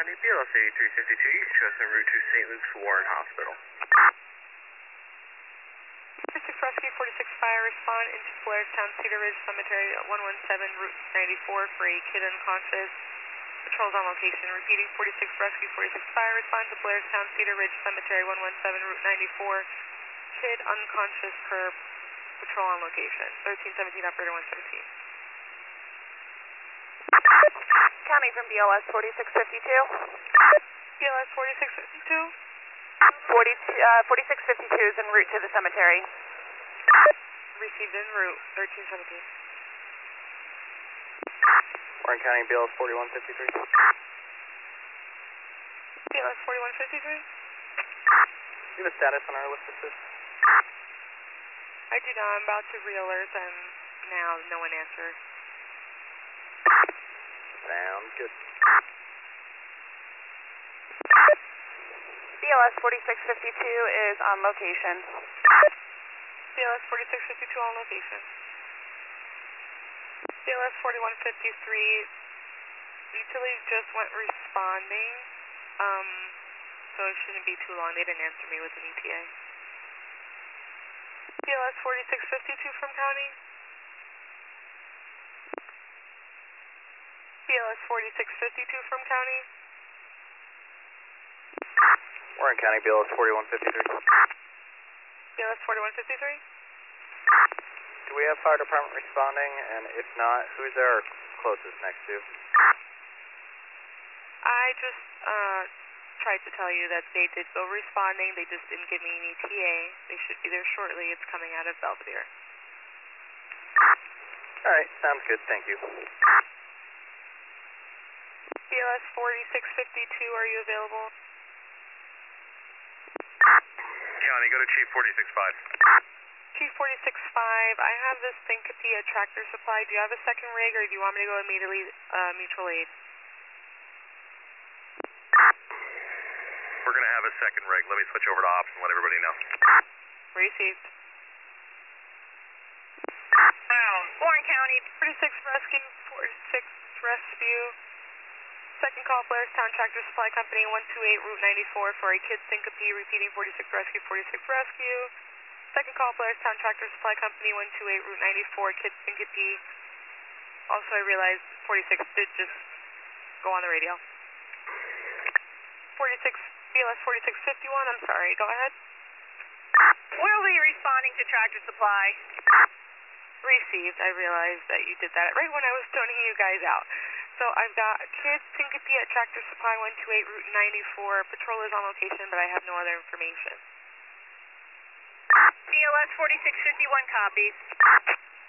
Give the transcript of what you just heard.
County, BLS 8352, East Coast en route to St. Luke's Warren Hospital. 46 Rescue, 46 Fire, respond into Blairstown Cedar Ridge Cemetery at 117 Route 94 for a kid unconscious. Patrols on location. Repeating, 46 Rescue, 46 Fire, respond to Blairstown Cedar Ridge Cemetery, 117 Route 94. Kid unconscious curb. Patrol on location. 1317, operator 117. County from BLS 4652. BLS 4652. 4652 is en route to the cemetery. Received en route, 1317. Warren County, BLS 4153. BLS 4153. Do you have a status on our list assist? I do not. I'm about to re-alert them now. No one answered. Sounds good. BLS 4652 is on location. BLS 4652 on location. BLS 4153, utility just went responding, so it shouldn't be too long. They didn't answer me with an ETA. BLS 4652 from county. BLS 4652 from county. Warren County, BLS 4153. BLS 4153. Do we have fire department responding? And if not, who's our closest next to? I just tried to tell you that they did go responding. They just didn't give me an ETA. They should be there shortly. It's coming out of Belvedere. All right, sounds good. Thank you. BLS 4652, are you available? County, go to Chief 465. Chief 465, I have this Syncope at Tractor Supply. Do you have a second rig, or do you want me to go immediately mutual aid? We're going to have a second rig. Let me switch over to ops and let everybody know. Received. Warren County. 46 Rescue, 46 Rescue. Second call, Blairstown Tractor Supply Company, 128 Route 94 for a kid syncope. Repeating, 46 Rescue, 46 Rescue. Second call, Blairstown Tractor Supply Company, 128 Route 94, kid syncope. Also, I realized 46 did just go on the radio. 46, BLS 4651, I'm sorry, go ahead. We'll be responding to Tractor Supply. Received. I realized that you did that right when I was toning you guys out. So I've got kids syncope at Tractor Supply 128 Route 94. Patrol is on location, but I have no other information. BLS 4651 copies.